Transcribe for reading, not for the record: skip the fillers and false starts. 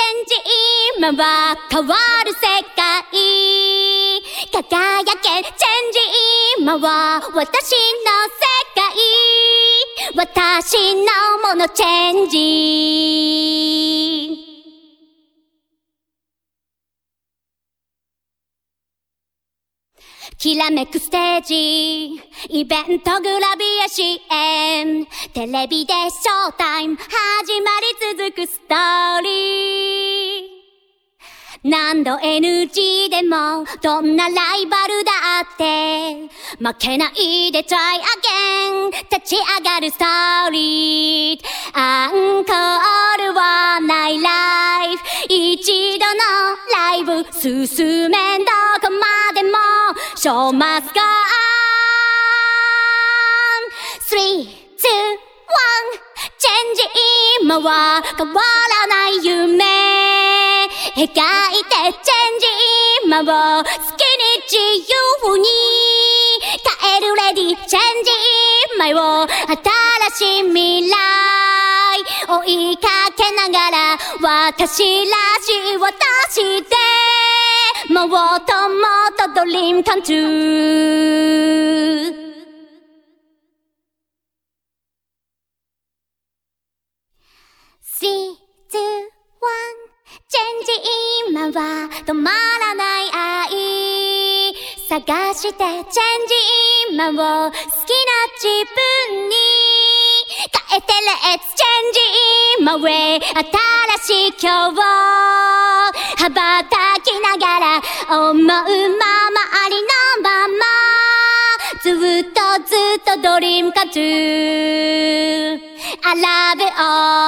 ンジ今は変わる世界輝けチェンジ今は私の世界私のものチェンジきらめくステージイベントグラビア CM テレビでショータイム始まり続くストーリー何度 NG でもどんなライバルだって負けないで try again 立ち上がるストーリーアンコールはないライフ一度のライブ進めんどこまでも Show must go on 3, 2, 1チェンジ今は変わらない夢描いてチェンジ今を好きに自由に変えるレディチェンジ今を新しい未来追いかけながら私らしい私でもっともっとドリームcome true3, 2, 1チェンジ今は止まらない愛探してチェンジ今を好きな自分に変えてレッツチェンジ今へ新しい今日を羽ばたきながら思うままありのままずっとドリームcome true I love it all